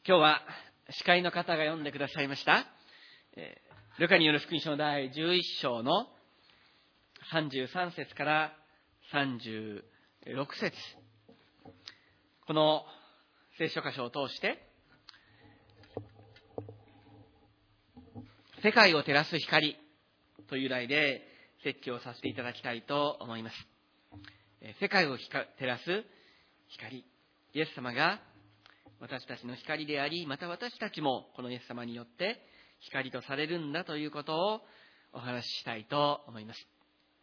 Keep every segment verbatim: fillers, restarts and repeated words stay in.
今日は司会の方が読んでくださいました、えー、ルカによる福音書の第じゅういっ章のさんじゅうさん節からさんじゅうろく節、この聖書箇所を通して世界を照らす光という題で説教させていただきたいと思います。世界を照らす光、イエス様が私たちの光であり、また私たちもこのイエス様によって光とされるんだということをお話ししたいと思います。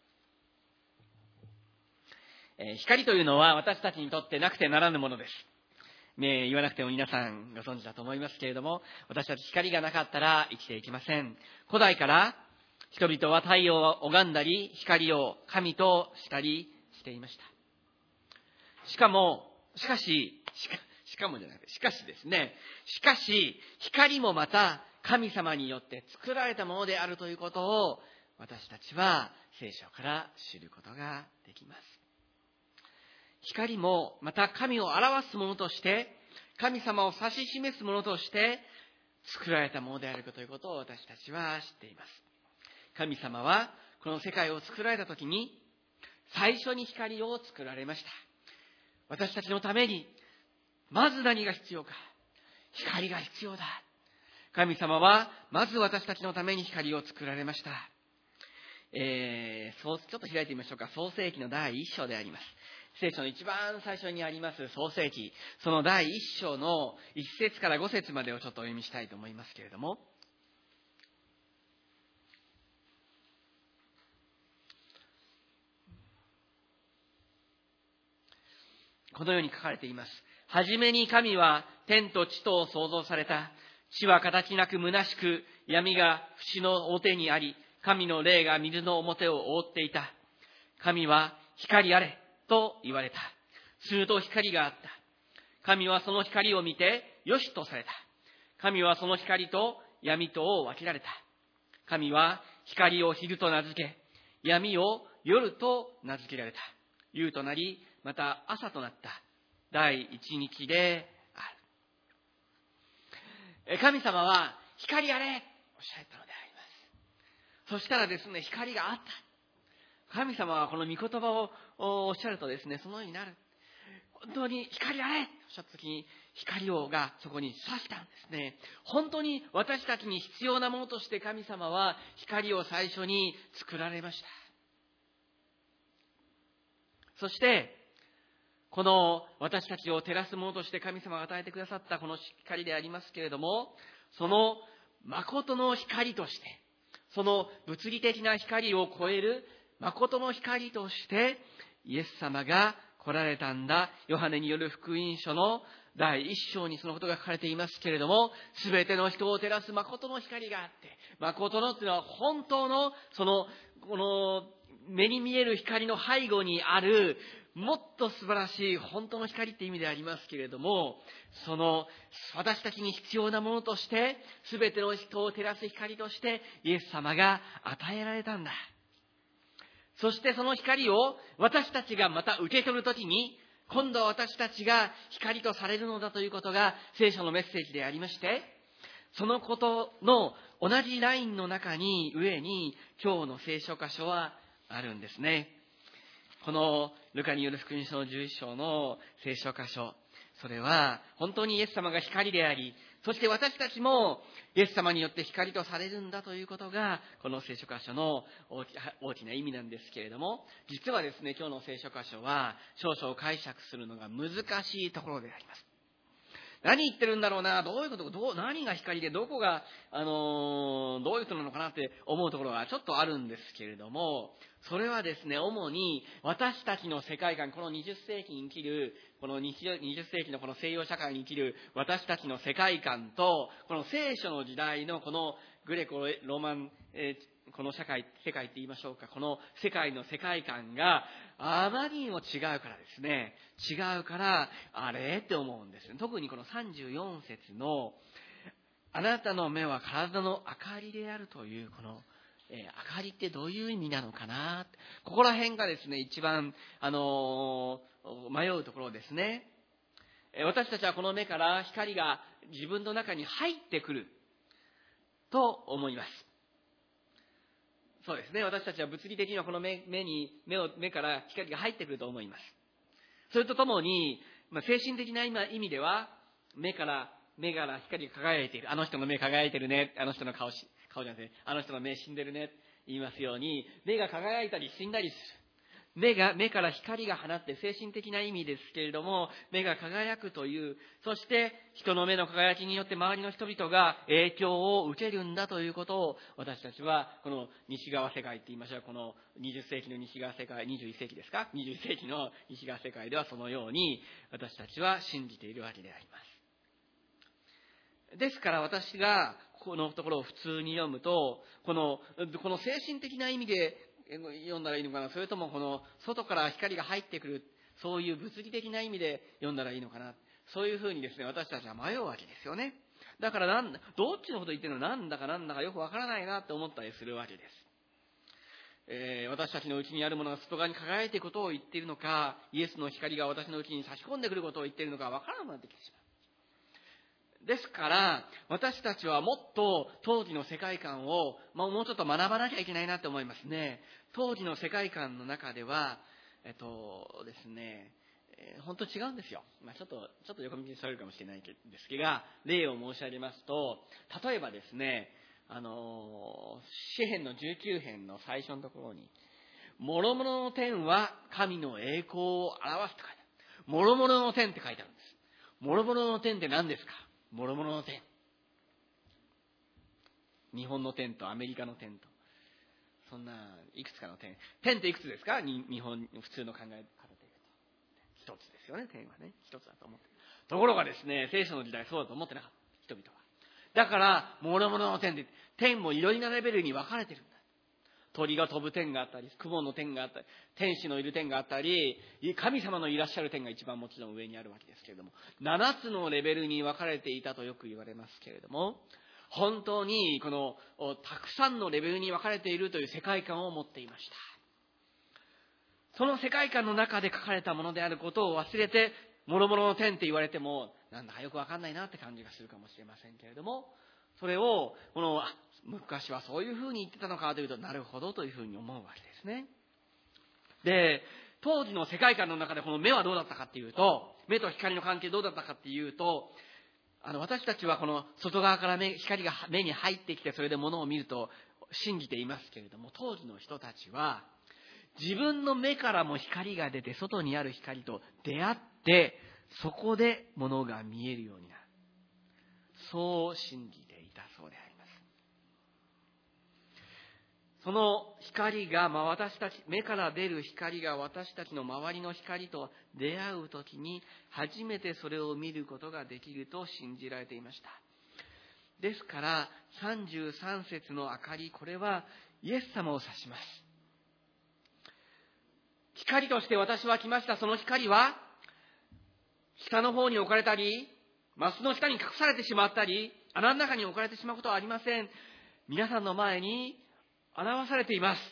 えー、光というのは私たちにとってなくてならぬものです。ね、言わなくても皆さんご存知だと思いますけれども、私たち光がなかったら生きていけません。古代から人々は太陽を拝んだり、光を神としたりしていました。しかも、しかし、しかしかもじゃなくて、しかしですね、しかし、光もまた神様によって作られたものであるということを、私たちは聖書から知ることができます。光もまた神を表すものとして、神様を指し示すものとして作られたものであるということを私たちは知っています。神様はこの世界を作られたときに、最初に光を作られました。私たちのために、まず何が必要か。光が必要だ。神様は、まず私たちのために光を作られました。えー、そう、ちょっと開いてみましょうか。創世記の第一章であります。聖書の一番最初にあります創世記、その第一章の一節から五節までをちょっとお読みしたいと思いますけれども、このように書かれています。はじめに神は天と地とを創造された。地は形なく虚しく、闇が淵の表にあり、神の霊が水の表を覆っていた。神は光あれと言われた。すると光があった。神はその光を見てよしとされた。神はその光と闇とを分けられた。神は光を昼と名付け、闇を夜と名付けられた。夕となり、また朝となった第一日である。神様は光あれおっしゃったのであります。そしたらですね、光があった。神様はこの御言葉をおっしゃるとですね、そのようになる。本当に光あれおっしゃった時に、光をがそこに差したんですね。本当に私たちに必要なものとして神様は光を最初に作られました。そしてこの私たちを照らすものとして神様が与えてくださったこの光でありますけれども、その誠の光として、その物理的な光を超える誠の光としてイエス様が来られたんだ。ヨハネによる福音書の第一章にそのことが書かれていますけれども、すべての人を照らす誠の光があって、誠のというのは本当のそのこの目に見える光の背後にあるもっと素晴らしい本当の光って意味でありますけれども、その私たちに必要なものとして、すべての人を照らす光としてイエス様が与えられたんだ。そしてその光を私たちがまた受け取るときに、今度は私たちが光とされるのだということが聖書のメッセージでありまして、そのことの同じラインの中に上に今日の聖書箇所はあるんですね。このルカによる福音書のじゅういっ章の聖書箇所、それは本当にイエス様が光であり、そして私たちもイエス様によって光とされるんだということがこの聖書箇所の大き、大きな意味なんですけれども、実はですね、今日の聖書箇所は少々解釈するのが難しいところであります。何言ってるんだろうな、どういうこと、どう、何が光でどこが、あのー、どういうことなのかなって思うところがちょっとあるんですけれども、それはですね、主に私たちの世界観、このにじゅっ世紀に生きる、このにじゅっ世紀のこの西洋社会に生きる私たちの世界観と、この聖書の時代のこのグレコローマン、えー、この社会、世界って言いましょうか、この世界の世界観があまりにも違うからですね、違うから、あれって思うんですよ。特にこのさんじゅうよん節の、あなたの目は体の明かりであるという、この、えー、明かりってどういう意味なのかな、ここら辺がですね、一番、あのー、迷うところですね。 私たちはこの目から光が自分の中に入ってくると思います。そうですね。私たちは物理的にはこの 目, 目に目を目から光が入ってくると思います。それとともに、まあ、精神的な意味では目から目から光が輝いている。あの人の目輝いてるね。あの人の顔し顔じゃなくて、あの人の目死んでるね。言いますように、目が輝いたり死んだりする。目が、目から光が放って精神的な意味ですけれども、目が輝くという、そして人の目の輝きによって周りの人々が影響を受けるんだということを、私たちはこの西側世界って言いましょう。このにじゅっせいきの西側世界、にじゅういっせいきですか ?にじゅっせいきの西側世界ではそのように私たちは信じているわけであります。ですから私がこのところを普通に読むと、この、この精神的な意味で読んだらいいのかな、それともこの外から光が入ってくる、そういう物理的な意味で読んだらいいのかな、そういうふうにですね、私たちは迷うわけですよね。だからなんだ、どっちのこと言ってるのなんだかなんだかよくわからないなって思ったりするわけです。えー、私たちのうちにあるものが外側に輝いていることを言っているのか、イエスの光が私のうちに差し込んでくることを言っているのかわからなくなってきてしまう。ですから、私たちはもっと当時の世界観を、まあ、もうちょっと学ばなきゃいけないなと思いますね。当時の世界観の中では、えっとですね、えー、本当違うんですよ。まあ、ちょっと、ちょっと横道にそれるかもしれないですが、例を申し上げますと、例えばですね、あの、詩編のじゅうきゅう編の最初のところに、諸々の天は神の栄光を表すと書いてある。諸々の天って書いてあるんです。諸々の天って何ですか？諸々の天。日本の天とアメリカの天と。そんないくつかの天。天っていくつですか？に日本、普通の考え方でいくと。一つですよね、天はね。一つだと思ってる。ところがですね、聖書の時代そうだと思ってなかった。人々は。だから、諸々の天で、天もいろいろなレベルに分かれてるんだ。鳥が飛ぶ天があったり、雲の天があったり、天使のいる天があったり、神様のいらっしゃる天が一番もちろん上にあるわけですけれども、ななつのレベルに分かれていたとよく言われますけれども、本当にこのたくさんのレベルに分かれているという世界観を持っていました。その世界観の中で書かれたものであることを忘れて、諸々の天って言われても、なんだかよく分かんないなって感じがするかもしれませんけれども、それを、この、あ、昔はそういうふうに言ってたのかというと、なるほどというふうに思うわけですね。で、当時の世界観の中でこの目はどうだったかっていうと、目と光の関係どうだったかっていうと、あの、私たちはこの外側から目、光が目に入ってきて、それで物を見ると信じていますけれども、当時の人たちは、自分の目からも光が出て、外にある光と出会って、そこで物が見えるようになる。そう信じていたそうであります。その光が、まあ、私たち、目から出る光が私たちの周りの光と出会うときに、初めてそれを見ることができると信じられていました。ですから、さんじゅうさん節の明かり、これはイエス様を指します。光として私は来ました。その光は、下の方に置かれたり、マスの下に隠されてしまったり、穴の中に置かれてしまうことはありません。皆さんの前に表されています。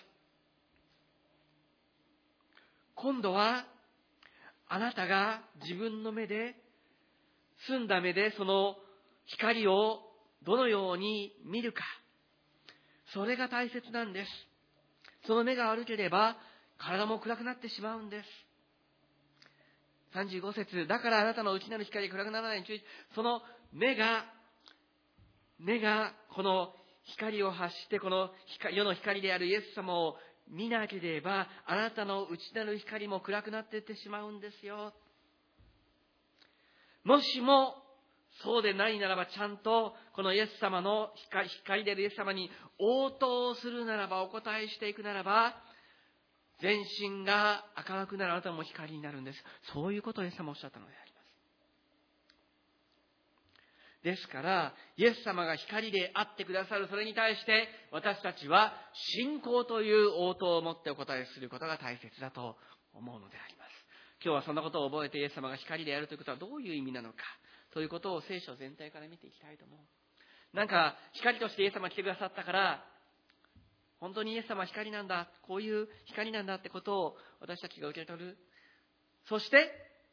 今度は、あなたが自分の目で、澄んだ目でその光をどのように見るか。それが大切なんです。その目が悪ければ、体も暗くなってしまうんです。さんじゅうご節、だからあなたの内なる光が暗くならないように注意。その目が、目がこの光を発して、この世の光であるイエス様を見なければ、あなたの内なる光も暗くなっていってしまうんですよ。もしも、そうでないならば、ちゃんとこのイエス様の光、光であるイエス様に応答するならば、お答えしていくならば、全身が明るくなるあなたも光になるんです。そういうことをイエス様おっしゃったのであります。ですから、イエス様が光であってくださる、それに対して私たちは信仰という応答を持ってお答えすることが大切だと思うのであります。今日はそんなことを覚えて、イエス様が光であるということはどういう意味なのかということを聖書全体から見ていきたいと思う。なんか光としてイエス様が来てくださったから、本当にイエス様は光なんだ、こういう光なんだってことを私たちが受け取る。そして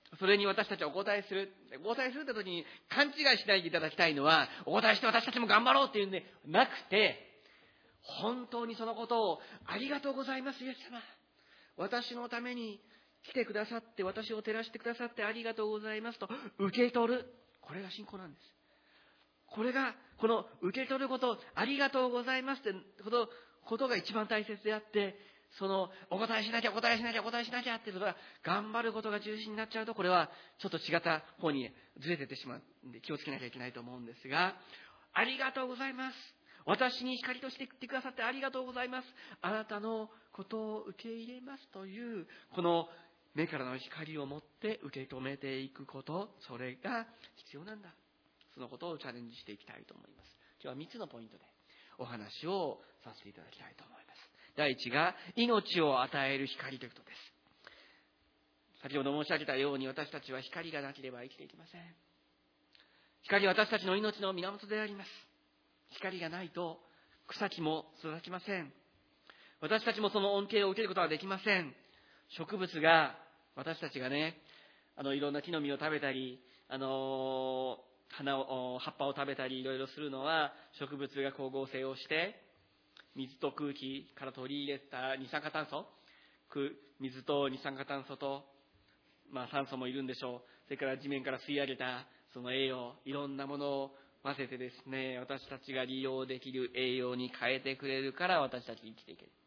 それに私たちはお答えする。お答えするって時に勘違いしないでいただきたいのは、お答えして私たちも頑張ろうっていうんでなくて、本当にそのことをありがとうございます、イエス様。私のために来てくださって、私を照らしてくださってありがとうございますと受け取る。これが信仰なんです。これが、この受け取ること、ありがとうございますってことことが一番大切であって、そのお答えしなきゃお答えしなきゃお答えしなきゃっていうのが頑張ることが中心になっちゃうと、これはちょっと違った方にずれていってしまうんで気をつけなきゃいけないと思うんですが、ありがとうございます。私に光として言ってくださってありがとうございます。あなたのことを受け入れますというこの目からの光を持って受け止めていくこと、それが必要なんだ。そのことをチャレンジしていきたいと思います。今日はみっつのポイントでお話をさせていただきたいと思います。第一が命を与える光ということです。先ほど申し上げたように、私たちは光がなければ生きていけません。光は私たちの命の源であります。光がないと草木も育ちません。私たちもその恩恵を受けることはできません。植物が、私たちがね、あのいろんな木の実を食べたり、あの花を葉っぱを食べたりいろいろするのは、植物が光合成をして水と空気から取り入れた二酸化炭素、水と二酸化炭素と、まあ、酸素もいるんでしょう。それから地面から吸い上げたその栄養、いろんなものを混ぜてですね、私たちが利用できる栄養に変えてくれるから私たち生きていける。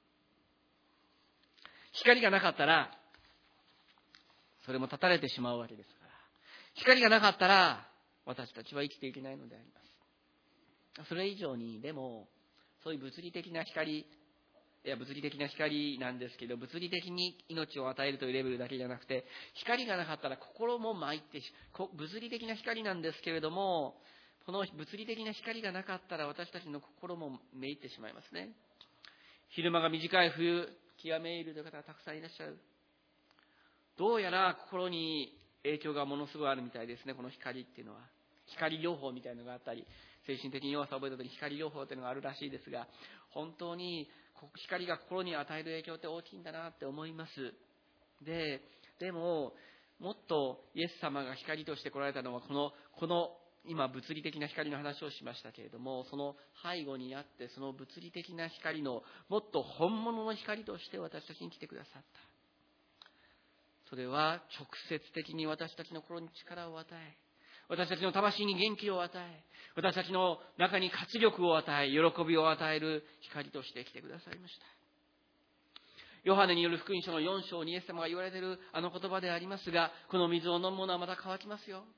光がなかったらそれも断たれてしまうわけですから、光がなかったら私たちは生きていけないのであります。それ以上に、でもそういう物理的な光、いや物理的な光なんですけど、物理的に命を与えるというレベルだけじゃなくて、光がなかったら心も参って、物理的な光なんですけれども、この物理的な光がなかったら私たちの心もめいってしまいますね。昼間が短い冬、気がめいるという方がたくさんいらっしゃる。どうやら心に影響がものすごいあるみたいですね、この光っていうのは。光療法みたいなのがあったり、精神的に弱さを覚えた時に光療法というのがあるらしいですが、本当に光が心に与える影響って大きいんだなって思います。で、でももっとイエス様が光として来られたのは、このこの今物理的な光の話をしましたけれども、その背後にあって、その物理的な光のもっと本物の光として私たちに来てくださった。それは直接的に私たちの心に力を与え、私たちの魂に元気を与え、私たちの中に活力を与え、喜びを与える光として来てくださいました。ヨハネによる福音書のよん章にイエス様が言われているあの言葉でありますが、この水を飲む者はまた乾きますよ。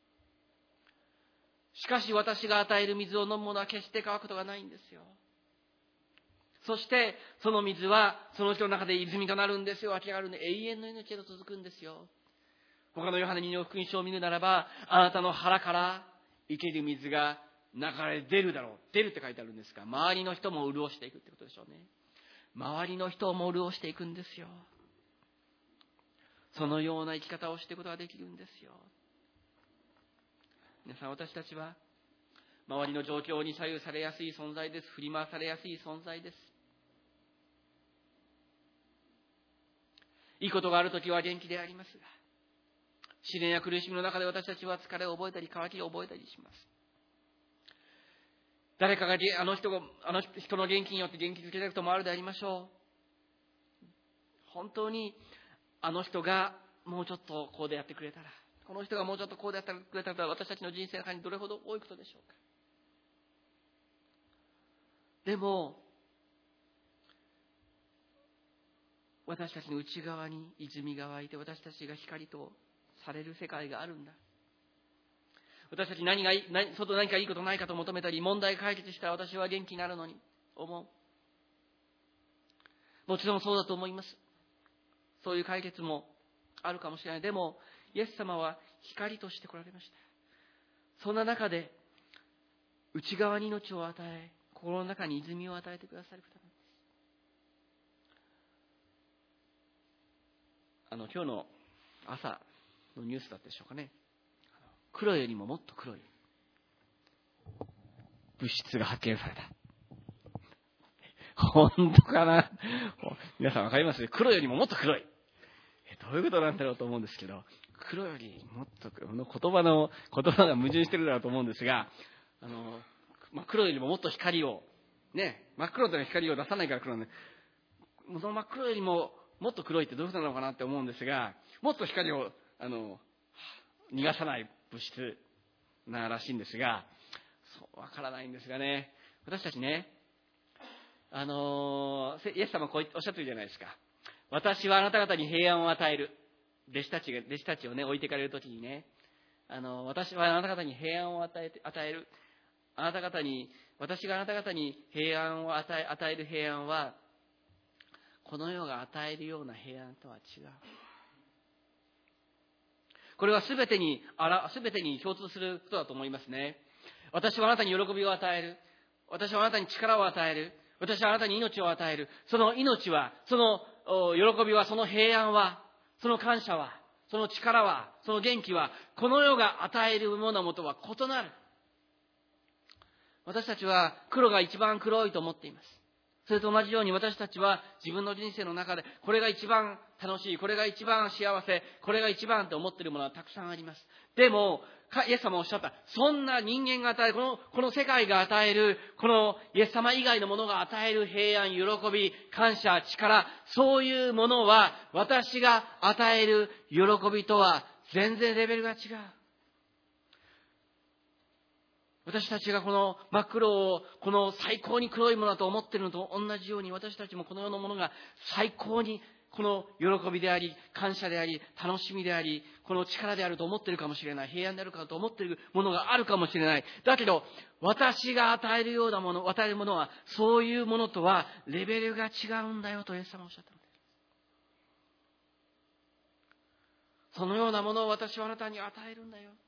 しかし私が与える水を飲む者は決して乾くことがないんですよ。そしてその水はその人の中で泉となるんですよ。湧き上がるんで永遠の命へと続くんですよ。他のヨハネによる福音書を見るならば、あなたの腹から生ける水が流れ出るだろう。出るって書いてあるんですが、周りの人も潤していくってことでしょうね。周りの人も潤していくんですよ。そのような生き方をしていくことができるんですよ。皆さん、私たちは周りの状況に左右されやすい存在です。振り回されやすい存在です。いいことがあるときは元気でありますが、試練や苦しみの中で私たちは疲れを覚えたり渇きを覚えたりします。誰かがあの人があの人の元気によって元気づけたいこともあるでありましょう。本当にあの人がもうちょっとこうでやってくれたら、この人がもうちょっとこうでやってくれたら、私たちの人生の中にどれほど多いことでしょうか。でも私たちの内側に泉が湧いて、私たちが光とされる世界があるんだ。私たち何がいい、何外何かいいことないかと求めたり、問題解決したら私は元気になるのに思う。もちろんそうだと思います。そういう解決もあるかもしれない。でもイエス様は光として来られました。そんな中で内側に命を与え、心の中に泉を与えてくださる方なんです。あの今日の朝のニュースだったでしょうかね。黒よりももっと黒い物質が発見された。本当かな。皆さんわかります？黒よりももっと黒い。どういうことなんだろうと思うんですけど、 黒よりもっと、この言葉の、言葉が矛盾してるだろうと思うんですが、あの、まあ、黒よりももっと光を、ね、真っ黒という光を出さないから黒なんで、その真っ黒よりももっと黒いってどういうことなのかなって思うんですが、もっと光を、あの、逃がさない物質ならしいんですが、そうわからないんですがね、私たちね、あのイエス様はこうおっしゃってるじゃないですか。私はあなた方に平安を与える。弟子たちが、弟子たちをね、置いていかれるときにね、あの、私はあなた方に平安を与えて、与える。あなた方に、私があなた方に平安を与え、与える平安は、この世が与えるような平安とは違う。これはすべてに、あら、すべてに共通することだと思いますね。私はあなたに喜びを与える。私はあなたに力を与える。私はあなたに命を与える。その命は、その喜びは、その平安は、その感謝は、その力は、その元気は、この世が与えるものとは異なる。私たちは黒が一番黒いと思っています。それと同じように私たちは自分の人生の中で、これが一番楽しい、これが一番幸せ、これが一番と思っているものはたくさんあります。でも、イエス様はおっしゃった、そんな人間が与える、この、この世界が与える、このイエス様以外のものが与える平安、喜び、感謝、力、そういうものは、私が与える喜びとは全然レベルが違う。私たちがこの真っ黒を、この最高に黒いものだと思っているのと同じように、私たちもこの世のものが最高にこの喜びであり、感謝であり、楽しみであり、この力であると思っているかもしれない。平安であるかと思っているものがあるかもしれない。だけど、私が与えるようなもの、与えるものは、そういうものとはレベルが違うんだよとイエス様はおっしゃったのです。そのようなものを私はあなたに与えるんだよ。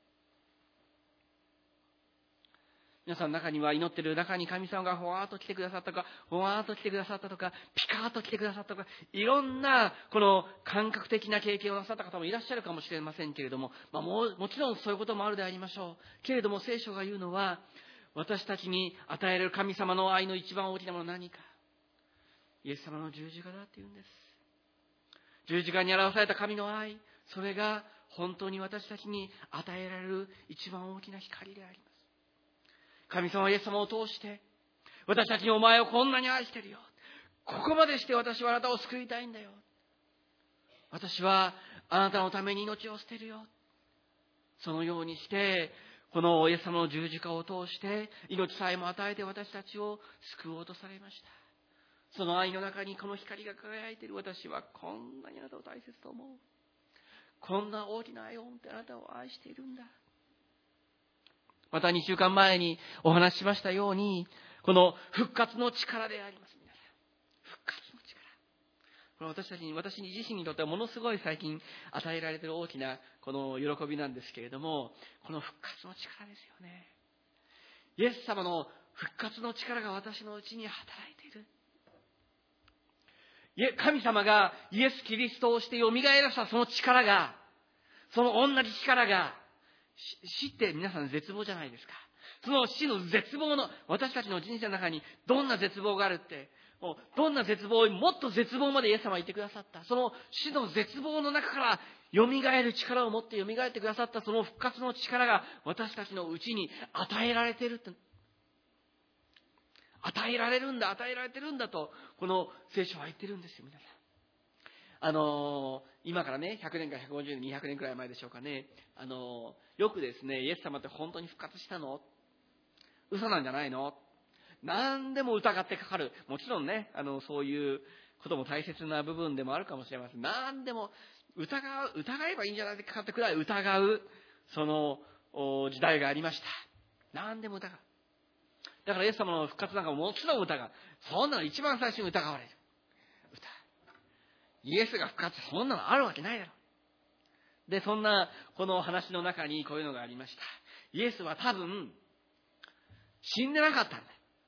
皆さんの中には、祈っている中に神様がほわーっと来てくださったとか、ほわーっと来てくださったとか、ピカーっと来てくださったとか、いろんなこの感覚的な経験をなさった方もいらっしゃるかもしれませんけれども、まあ、も, もちろんそういうこともあるでありましょう。けれども聖書が言うのは、私たちに与えられる神様の愛の一番大きなものは何か。イエス様の十字架だって言うんです。十字架に表された神の愛、それが本当に私たちに与えられる一番大きな光であります。神様イエス様を通して、私たちにお前をこんなに愛してるよ。ここまでして私はあなたを救いたいんだよ。私はあなたのために命を捨てるよ。そのようにして、このイエス様の十字架を通して、命さえも与えて私たちを救おうとされました。その愛の中にこの光が輝いている私はこんなにあなたを大切と思う。こんな大きな愛を持ってあなたを愛しているんだ。またにしゅうかんまえにお話ししましたように、この復活の力であります。皆さん、復活の力。これは私たちに、私自身にとってはものすごい最近与えられている大きなこの喜びなんですけれども、この復活の力ですよね。イエス様の復活の力が私のうちに働いている。神様がイエス・キリストをして蘇らせたその力が、その同じ力が、死って皆さん絶望じゃないですか。その死の絶望の、私たちの人生の中にどんな絶望があるって、もうどんな絶望、もっと絶望までイエス様は言ってくださった。その死の絶望の中から蘇る力を持って蘇ってくださったその復活の力が私たちのうちに与えられているって。与えられるんだ、与えられてるんだと、この聖書は言ってるんですよ、皆さん。あのー、今からね、ひゃくねんかひゃくごじゅうねん、にひゃくねんくらい前でしょうかね。あのー、よくですね、イエス様って本当に復活したの？嘘なんじゃないの？何でも疑ってかかる。もちろんね、あの、そういうことも大切な部分でもあるかもしれません。何でも疑う、疑えばいいんじゃないかってくらい疑う、その時代がありました。何でも疑う。だからイエス様の復活なんかももちろん疑う。そんなの一番最初に疑われる。イエスが復活、そんなのあるわけないだろ。で、そんなこの話の中にこういうのがありました。イエスは多分死んでなかったんだ。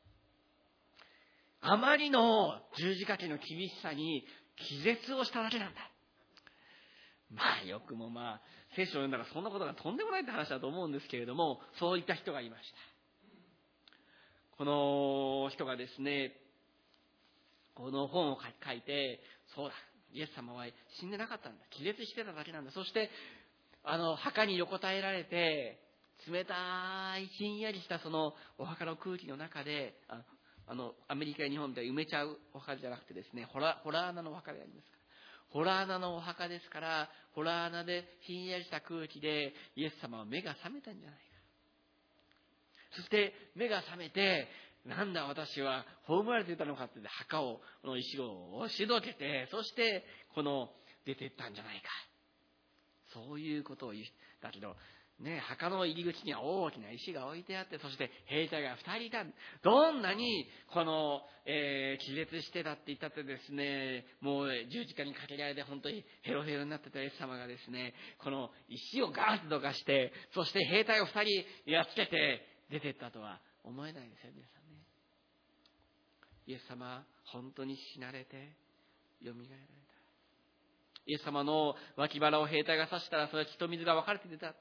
あまりの十字架刑の厳しさに気絶をしただけなんだ。まあよくもまあ聖書を読んだらそんなことがとんでもないって話だと思うんですけれども、そういった人がいました。この人がですね、この本を書いて、そうだ、イエス様は死んでなかったんだ。気絶してただけなんだ。そしてあの墓に横たえられて、冷たいひんやりしたそのお墓の空気の中で、ああのアメリカや日本みたいに埋めちゃうお墓じゃなくてですね、ホラホラー穴のお墓でありますから、ホラー穴のお墓ですから、ホラー穴でひんやりした空気でイエス様は目が覚めたんじゃないか。そして目が覚めて、なんだ私は葬られていたのかって墓をこの石を押しどけて、そしてこの出ていったんじゃないか。そういうことを言う。だけどね、墓の入り口には大きな石が置いてあって、そして兵隊がふたりいた。どんなにこの、えー、気絶してたって言ったってですね、もう十字架にかけられて本当にヘロヘロになってたイエス様がですね、この石をガーッとどかして、そして兵隊をふたりやっつけて出てったとは思えないですよ、皆さんね。イエス様本当に死なれて蘇られた。イエス様の脇腹を兵隊が刺したら、それは血と水が分かれて出た。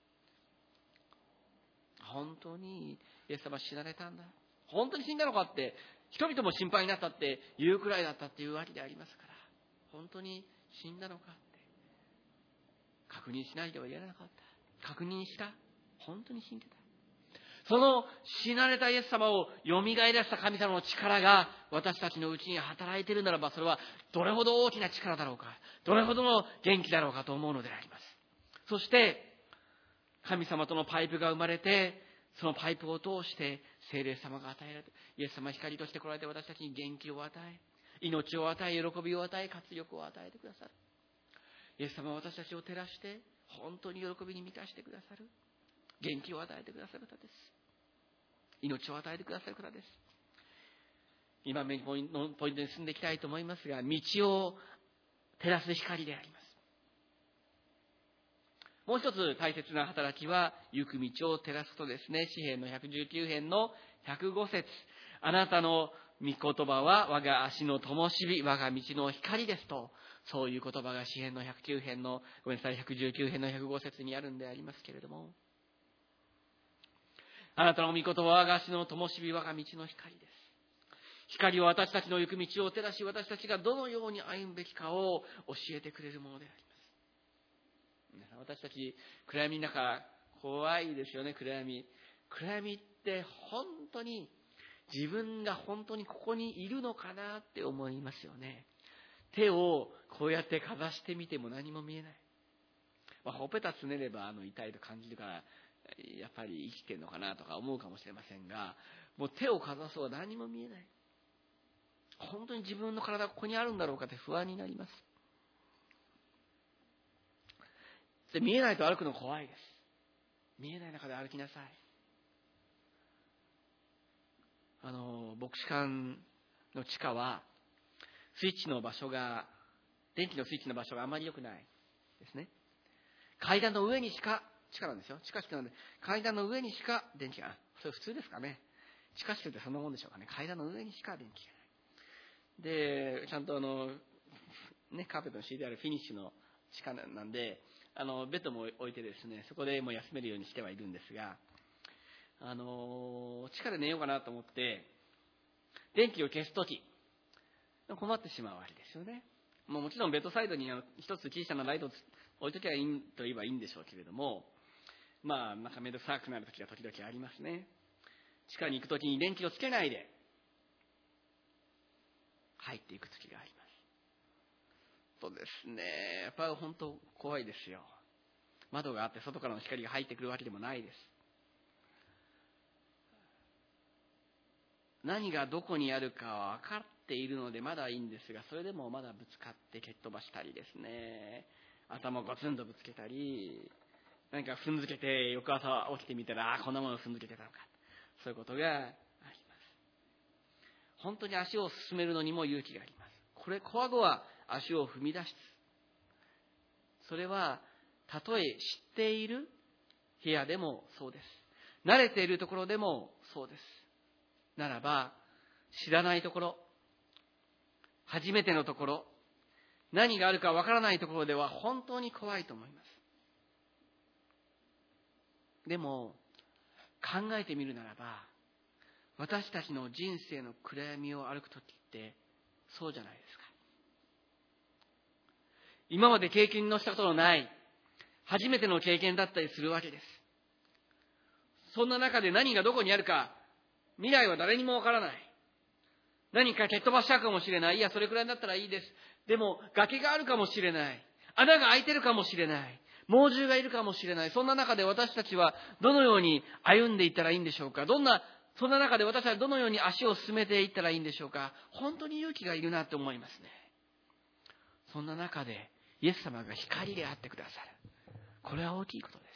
本当にイエス様死なれたんだ、本当に死んだのかって人々も心配になったっていうくらいだったっていうわけでありますから、本当に死んだのかって確認しないではいられなかった。確認した。本当に死んでた。その死なれたイエス様を蘇らせた神様の力が私たちのうちに働いているならば、それはどれほど大きな力だろうか、どれほどの元気だろうかと思うのであります。そして神様とのパイプが生まれて、そのパイプを通して聖霊様が与えられて、イエス様は光として来られて私たちに元気を与え、命を与え、喜びを与え、活力を与えてくださる。イエス様は私たちを照らして本当に喜びに満たしてくださる、元気を与えてくださる方です。命を与えてくださる方です。にばんめのポイントに進んでいきたいと思いますが、道を照らす光であります。もう一つ大切な働きは、行く道を照らすことですね。詩編のひゃくじゅうきゅう編のひゃくご節。あなたの御言葉は我が足の灯火、我が道の光ですと、そういう言葉が詩編のひゃくきゅう編の、ごめんなさい、ひゃくじゅうきゅう編のひゃくご節にあるんでありますけれども、あなたの御言葉は我が足の灯火、我が道の光です。光は私たちの行く道を照らし、私たちがどのように歩むべきかを教えてくれるものであります。皆さん、私たち暗闇の中怖いですよね。暗闇暗闇って本当に自分が本当にここにいるのかなって思いますよね。手をこうやってかざしてみても何も見えない。まあ、ほっぺたつねればあの痛いと感じるからやっぱり生きてるのかなとか思うかもしれませんが、もう手をかざすと何も見えない。本当に自分の体がここにあるんだろうかって不安になります。で、見えないと歩くの怖いです。見えない中で歩きなさい。あの牧師館の地下はスイッチの場所が電気のスイッチの場所があまり良くないですね。階段の上にしか、地下なんですよ、地下室なんで階段の上にしか電気がない。それ普通ですかね。地下室ってそんなもんでしょうかね。階段の上にしか電気がないで、ちゃんとあのねカーペットの敷いてあるフィニッシュの地下なんで、あのベッドも置いてですね、そこでもう休めるようにしてはいるんですが、あの地下で寝ようかなと思って電気を消すとき困ってしまうわけですよね。もうもちろんベッドサイドにあの一つ小さなライトを置いときゃいいと言えばいいんでしょうけれども、まあなんかめんどくさくなるときが時々ありますね。地下に行くときに電気をつけないで入っていくときがあります。とですね、やっぱり本当怖いですよ。窓があって外からの光が入ってくるわけでもないです。何がどこにあるかは分かっているのでまだいいんですが、それでもまだぶつかって蹴っ飛ばしたりですね、頭をゴツンとぶつけたり、何か踏んづけて翌朝起きてみたら、ああこんなものを踏んづけてたのか、そういうことがあります。本当に足を進めるのにも勇気があります。これ小顎は足を踏み出しつ、それはたとえ知っている部屋でもそうです。慣れているところでもそうです。ならば知らないところ、初めてのところ、何があるかわからないところでは本当に怖いと思います。でも考えてみるならば、私たちの人生の暗闇を歩くときってそうじゃないですか。今まで経験のしたことのない初めての経験だったりするわけです。そんな中で何がどこにあるか、未来は誰にもわからない。何か蹴っ飛ばしちゃうかもしれない。いや、それくらいだったらいいです。でも、崖があるかもしれない。穴が開いてるかもしれない。猛獣がいるかもしれない。そんな中で私たちはどのように歩んでいったらいいんでしょうか。どんな、そんな中で私たちはどのように足を進めていったらいいんでしょうか。本当に勇気がいるなって思いますね。そんな中で、イエス様が光であってくださる。これは大きいことです。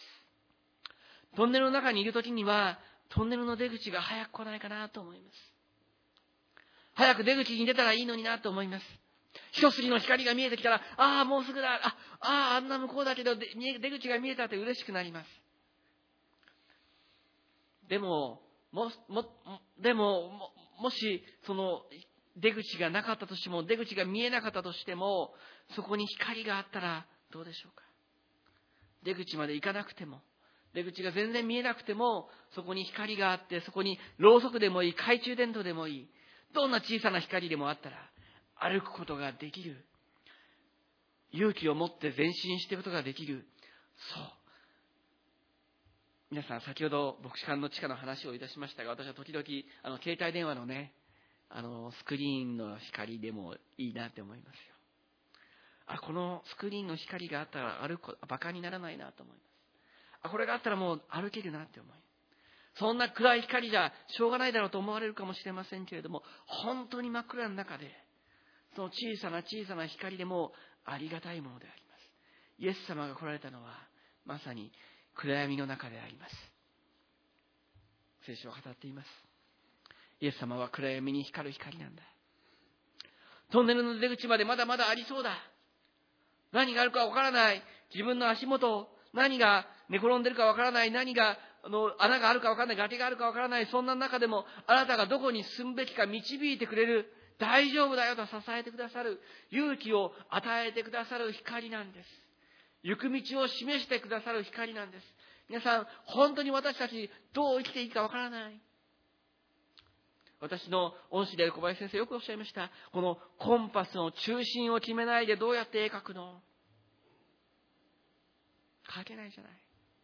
トンネルの中にいるときには、トンネルの出口が早く来ないかなと思います。早く出口に出たらいいのになと思います。一筋の光が見えてきたら、ああ、もうすぐだ、ああ、あんな向こうだけど出口が見えたって嬉しくなります。でも、も、も、でも、も、もし、その、出口がなかったとしても、出口が見えなかったとしても、そこに光があったらどうでしょうか。出口まで行かなくても、出口が全然見えなくても、そこに光があって、そこにろうそくでもいい、懐中電灯でもいい、どんな小さな光でもあったら、歩くことができる。勇気を持って前進していくことができる。そう。皆さん、先ほど牧師館の地下の話をいたしましたが、私は時々、あの、携帯電話のね、あの、スクリーンの光でもいいなって思いますよ。あ、このスクリーンの光があったら歩く、バカにならないなと思います。あ、これがあったらもう歩けるなって思います。そんな暗い光じゃしょうがないだろうと思われるかもしれませんけれども、本当に真っ暗の中で、その小さな小さな光でもありがたいものであります。イエス様が来られたのは、まさに暗闇の中であります。聖書は語っています。イエス様は暗闇に光る光なんだ。トンネルの出口までまだまだありそうだ。何があるかわからない。自分の足元、何が寝転んでるかわからない。何が、あの、穴があるかわからない。崖があるかわからない。そんな中でも、あなたがどこに進むべきか導いてくれる。大丈夫だよと支えてくださる。勇気を与えてくださる光なんです。行く道を示してくださる光なんです。皆さん、本当に私たちどう生きていいかわからない。私の恩師である小林先生よくおっしゃいました。このコンパスの中心を決めないでどうやって絵描くの？描けないじゃない。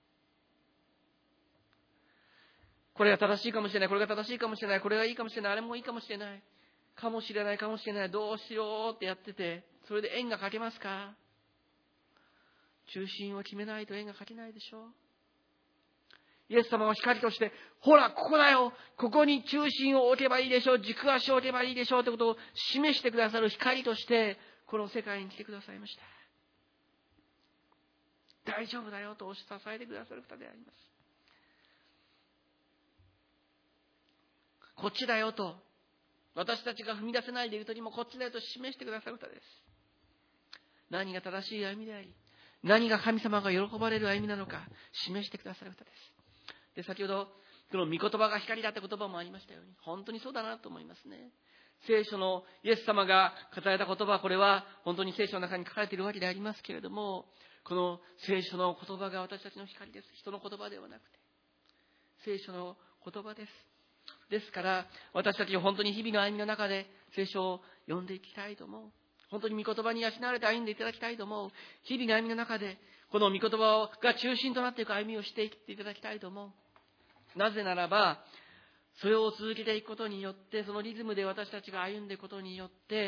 これが正しいかもしれない。これが正しいかもしれない。これがいいかもしれない。あれもいいかもしれない。かもしれないかもしれない。どうしようってやってて、それで円が描けますか？中心を決めないと円が描けないでしょう。イエス様は光として、ほら、ここだよ。ここに中心を置けばいいでしょう。軸足を置けばいいでしょうということを示してくださる光として、この世界に来てくださいました。大丈夫だよと支えてくださる方であります。こっちだよと、私たちが踏み出せないでいるときもこっちだよと示してくださる方です。何が正しい歩みであり、何が神様が喜ばれる歩みなのか示してくださる方です。で、先ほどこの御言葉が光だって言葉もありましたように、本当にそうだなと思いますね。聖書のイエス様が語られた言葉、これは本当に聖書の中に書かれているわけでありますけれども、この聖書の言葉が私たちの光です。人の言葉ではなくて聖書の言葉です。ですから私たち本当に日々の歩みの中で聖書を読んでいきたいと思う。本当に御言葉に養われて歩んでいただきたいと思う。日々の歩みの中でこの御言葉が中心となっていく歩みをしていっていただきたいと思う。なぜならば、それを続けていくことによって、そのリズムで私たちが歩んでいくことによって、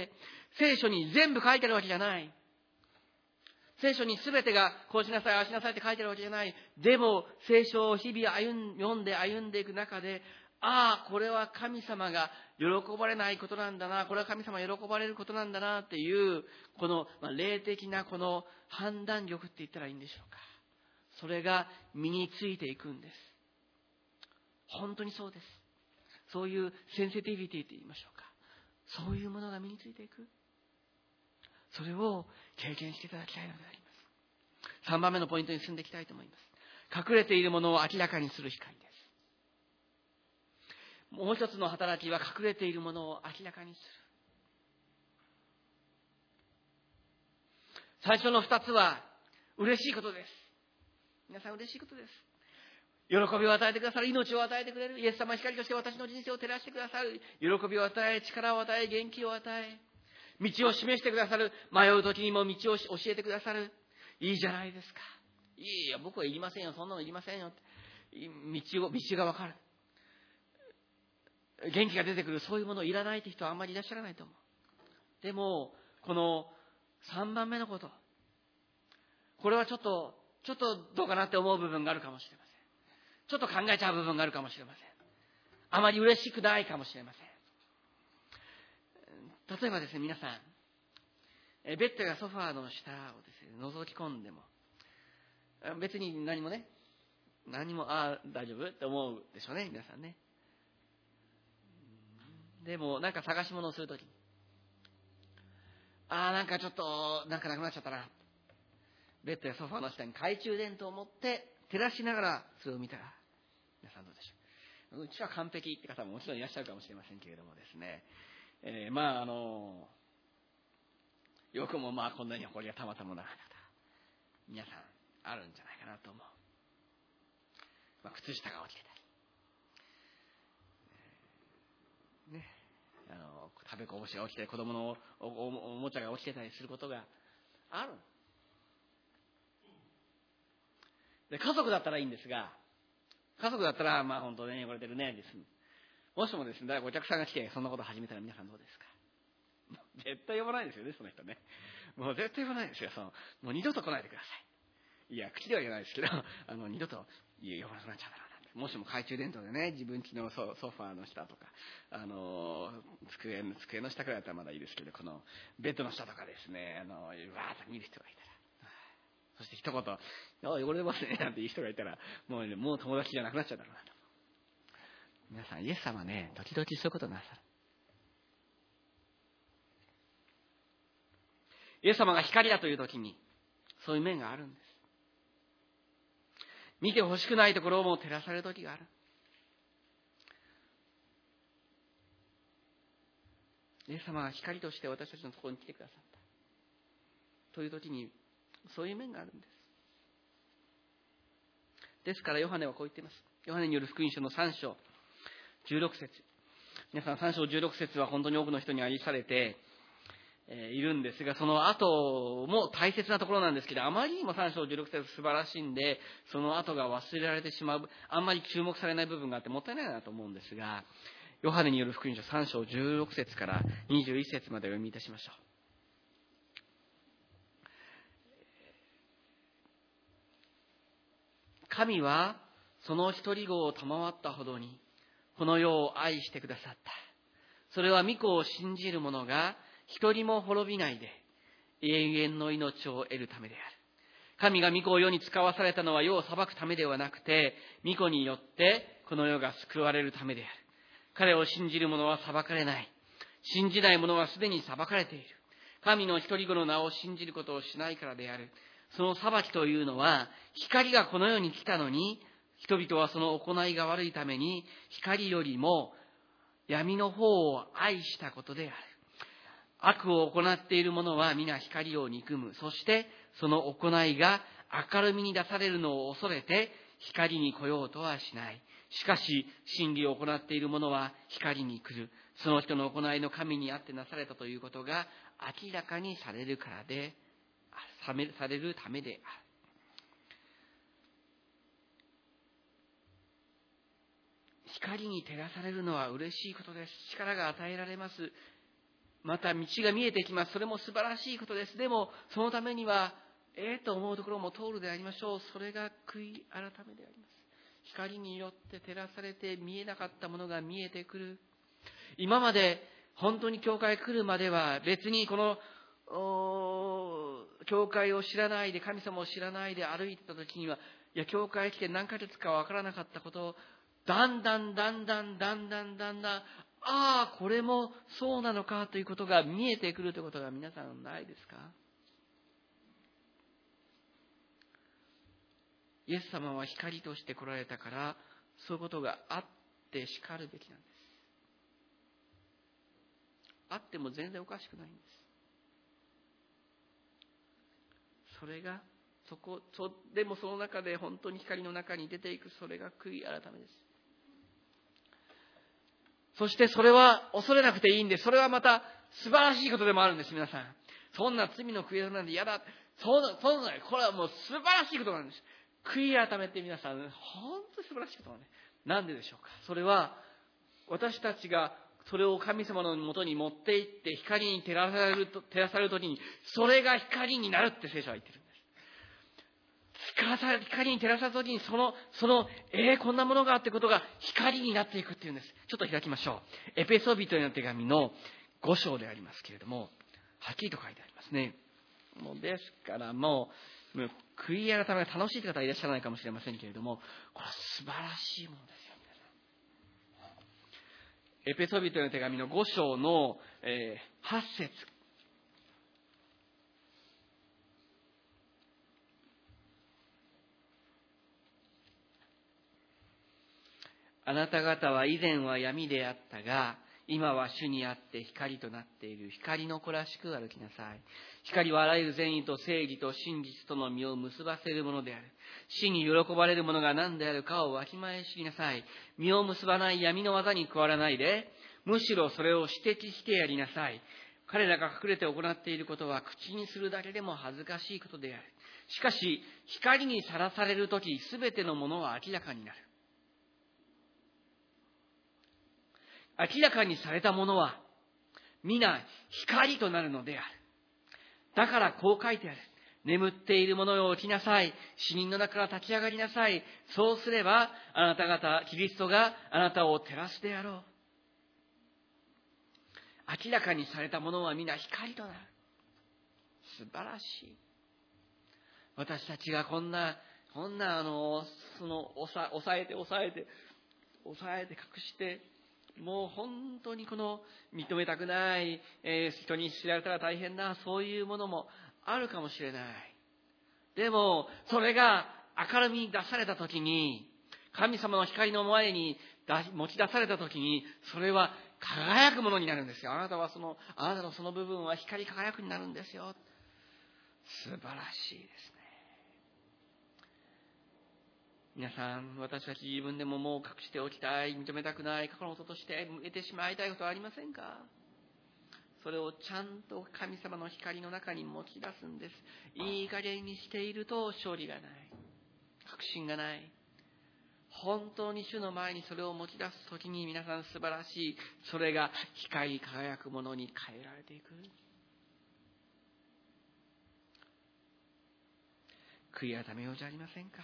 聖書に全部書いてあるわけじゃない。聖書に全てがこうしなさい、ああしなさいって書いてあるわけじゃない。でも、聖書を日々歩ん読んで歩んでいく中で、ああ、これは神様が喜ばれないことなんだな、これは神様が喜ばれることなんだなっていう、この霊的なこの判断力って言ったらいいんでしょうか。それが身についていくんです。本当にそうです。そういうセンシティビティと言いましょうか。そういうものが身についていく。それを経験していただきたいのであります。さんばんめのポイントに進んでいきたいと思います。隠れているものを明らかにする光です。もう一つの働きは隠れているものを明らかにする。最初の二つは嬉しいことです。皆さん嬉しいことです。喜びを与えてくださる、命を与えてくれる、イエス様光として私の人生を照らしてくださる、喜びを与え、力を与え、元気を与え、道を示してくださる、迷う時にも道を教えてくださる。いいじゃないですか。 いや、僕はいりませんよ、そんなのいりませんよって。道を、道がわかる。元気が出てくる、そういうものいらないって人はあんまりいらっしゃらないと思う。でも、このさんばんめのこと。これはちょっと、ちょっとどうかなって思う部分があるかもしれません。ちょっと考えちゃう部分があるかもしれません。あまり嬉しくないかもしれません。例えばですね、皆さん、ベッドやソファーの下をですね、覗き込んでも、別に何もね、何も、ああ、大丈夫って思うでしょうね、皆さんね。でも、なんか探し物をするときに、ああ、なんかちょっと、なんかなくなっちゃったな。ベッドやソファーの下に懐中電灯を持って照らしながらそれを見たら、皆さんどうでしょう。うちは完璧って方ももちろんいらっしゃるかもしれませんけれどもですね、えー、まああのよくもまあこんなに埃がたまたまなかった。皆さんあるんじゃないかなと思う。まあ、靴下が落ちてたり、ね、あの食べこぼしが落ちて子供のお, お, おもちゃが落ちてたりすることがある。で、家族だったらいいんですが、家族だったらまあ本当に汚れてるねです。もしもですね、誰かお客さんが来てそんなこと始めたら皆さんどうですか。絶対呼ばないですよね、その人ね。もう絶対呼ばないですよ。そのもう二度と来ないでください。いや、口では言わないですけど、あの二度といや呼ばなくなっちゃうだろうなって。もしも懐中電灯でね、自分家の ソ, ソファーの下とか、あの机の机の下くらいだったらまだいいですけど、このベッドの下とかですね、あのわーっと見る人がいたら。そして一言、あ、汚れてますね、なんていう人がいたら、もう、ね、もう友達じゃなくなっちゃうだろうなと。皆さん、イエス様ね、時々そういうことなさる。イエス様が光だという時に、そういう面があるんです。見てほしくないところも照らされる時がある。イエス様が光として私たちのところに来てくださった。という時に、そういう面があるんです。ですからヨハネはこう言っています。ヨハネによる福音書のさん章じゅうろく節。皆さんさん章じゅうろく節は本当に多くの人に愛されているんですが、その後も大切なところなんですけど、あまりにもさん章じゅうろく節素晴らしいんで、その後が忘れられてしまう、あんまり注目されない部分があってもったいないなと思うんですが、ヨハネによる福音書さん章じゅうろく節からにじゅういち節までお読みいたしましょう。神はその一人子を賜ったほどにこの世を愛してくださった。それは御子を信じる者が一人も滅びないで永遠の命を得るためである。神が御子を世に使わされたのは世を裁くためではなくて、御子によってこの世が救われるためである。彼を信じる者は裁かれない。信じない者はすでに裁かれている。神の一人子の名を信じることをしないからである。その裁きというのは、光がこの世に来たのに、人々はその行いが悪いために、光よりも闇の方を愛したことである。悪を行っている者は皆光を憎む。そしてその行いが明るみに出されるのを恐れて、光に来ようとはしない。しかし、真理を行っている者は光に来る。その人の行いの神にあってなされたということが明らかにされるからでされるためである。光に照らされるのは嬉しいことです。力が与えられます。また道が見えてきます。それも素晴らしいことです。でもそのためにはええと思うところも通るでありましょう。それが悔い改めであります。光によって照らされて見えなかったものが見えてくる。今まで本当に教会来るまでは別にこの教会を知らないで、神様を知らないで歩いてた時には、いや教会来て何ヶ月かわからなかったことをだんだんだんだんだんだんだんだん、ああこれもそうなのかということが見えてくるということが皆さんないですか？イエス様は光として来られたから、そういうことがあってしかるべきなんです。あっても全然おかしくないんです。それがそこそでもその中で本当に光の中に出ていく、それが悔い改めです。そしてそれは恐れなくていいんです。それはまた素晴らしいことでもあるんです。皆さん、そんな罪の悔い改めなんて嫌だ、 そうな、そうな、これはもう素晴らしいことなんです。悔い改めて皆さん、本当に素晴らしいことなんです。なんででしょうか。それは、私たちがそれを神様のもとに持って行って光に照らされると、照らされるときに、それが光になるって聖書は言ってるんです。光に照らされたときに、その、その、えー、こんなものがあってことが光になっていくっていうんです。ちょっと開きましょう。エペソビトへの手紙のご章でありますけれども、はっきりと書いてありますね。もうですからもう、もう悔い改めが楽しいという方はいらっしゃらないかもしれませんけれども、これは素晴らしいものですよ、皆さん。エペソビトへの手紙のご章の、えー、はち節。あなた方は以前は闇であったが、今は主にあって光となっている光の子らしく歩きなさい。光はあらゆる善意と正義と真実との実を結ばせるものである。死に喜ばれるものが何であるかをわきまえ知りなさい。実を結ばない闇の技に加わらないで、むしろそれを指摘してやりなさい。彼らが隠れて行っていることは口にするだけでも恥ずかしいことである。しかし、光にさらされるとき、すべてのものは明らかになる。明らかにされたものは皆光となるのである。だからこう書いてある。眠っている者よ起きなさい。死人の中から立ち上がりなさい。そうすればあなた方、キリストがあなたを照らすであろう。明らかにされたものは皆光となる。素晴らしい。私たちがこんな、こんなあの、その、抑えて抑えて、抑えて隠して、もう本当にこの認めたくない、えー、人に知られたら大変な、そういうものもあるかもしれない。でも、それが明るみに出されたときに、神様の光の前に持ち出されたときに、それは輝くものになるんですよ。あなたはその、あなたのその部分は光り輝くになるんですよ。素晴らしいですね。皆さん、私たち自分でももう隠しておきたい、認めたくない、過去のこととして向けてしまいたいことはありませんか？それをちゃんと神様の光の中に持ち出すんです。いい加減にしていると勝利がない。確信がない。本当に主の前にそれを持ち出すときに皆さん素晴らしい、それが光り輝くものに変えられていく。悔い改めようじゃありませんか。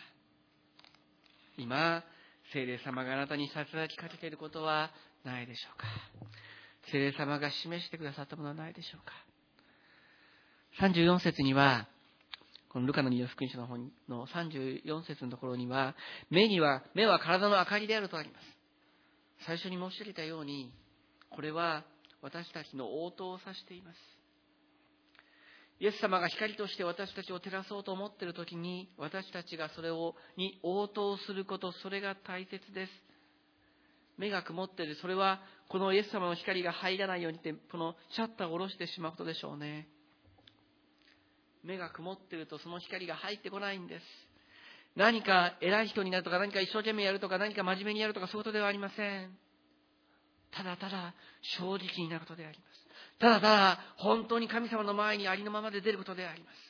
今、聖霊様があなたにささやきかけていることはないでしょうか。聖霊様が示してくださったものはないでしょうか。さんじゅうよん節には、このルカのに福音書の本のさんじゅうよん節のところには、目には、目は体の明かりであるとあります。最初に申し上げたように、これは私たちの応答を指しています。イエス様が光として私たちを照らそうと思っているときに、私たちがそれをに応答すること、それが大切です。目が曇っている、それはこのイエス様の光が入らないようにって、このシャッターを下ろしてしまうことでしょうね。目が曇っているとその光が入ってこないんです。何か偉い人になるとか、何か一生懸命やるとか、何か真面目にやるとか、そういうことではありません。ただただ正直になることであります。ただただ本当に神様の前にありのままで出ることであります。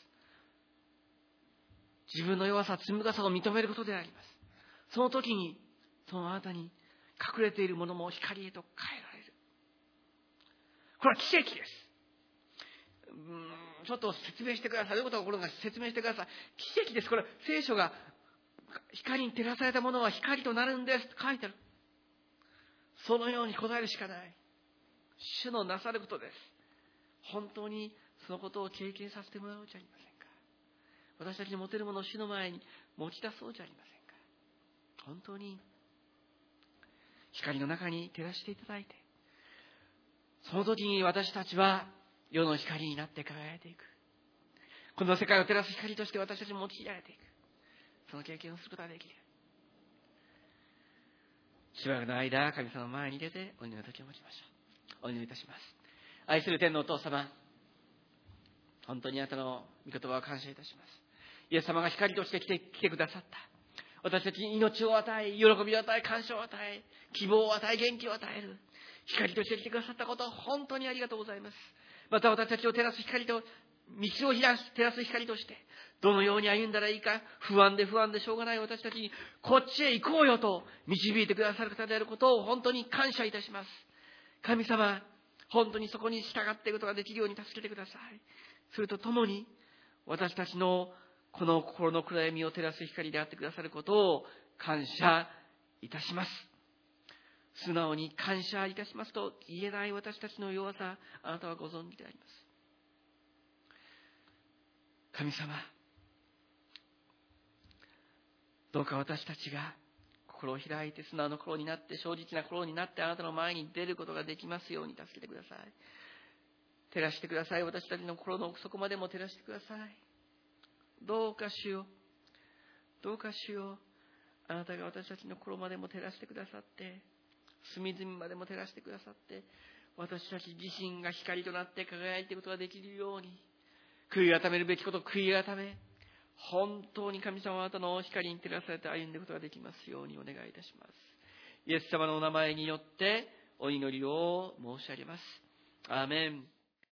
自分の弱さ、罪深さを認めることであります。その時に、そのあなたに隠れているものも光へと変えられる。これは奇跡です。うーん、ちょっと説明してください。どういうことが起こるのか説明してください。奇跡です。これ、聖書が光に照らされたものは光となるんですと書いてある。そのように答えるしかない。主のなさることです。本当にそのことを経験させてもらおうじゃありませんか。私たちに持てるものを主の前に持ち出そうじゃありませんか。本当に光の中に照らしていただいて、その時に私たちは世の光になって輝いていく。この世界を照らす光として私たちも用いられていく。その経験をすることができる。しばらくの間、神様の前に出てお祈りの時を持ちましょう。お祈りいたします。愛する天のお父様、本当にあなたの御言葉を感謝いたします。イエス様が光として来て、来てくださった。私たちに命を与え、喜びを与え、感謝を与え、希望を与え、元気を与える。光として来てくださったことを本当にありがとうございます。また私たちを照らす光と道を照らす、照らす光として、どのように歩んだらいいか、不安で不安でしょうがない私たちに、こっちへ行こうよと導いてくださる方であることを本当に感謝いたします。神様、本当にそこに従っていくことができるように助けてください。それとともに、私たちのこの心の暗闇を照らす光であってくださることを感謝いたします。素直に感謝いたしますと言えない私たちの弱さ、あなたはご存知であります。神様、どうか私たちが心を開いて素直な心になって正直な心になってあなたの前に出ることができますように助けてください。照らしてください。私たちの心の奥底までも照らしてください。どうか主よ、どうか主よ、あなたが私たちの心までも照らしてくださって、隅々までも照らしてくださって、私たち自身が光となって輝いていくことができるように、悔い改めるべきことを悔い改め、本当に神様はあなたの光に照らされて歩んでいくことができますようにお願いいたします。イエス様のお名前によってお祈りを申し上げます。アーメン。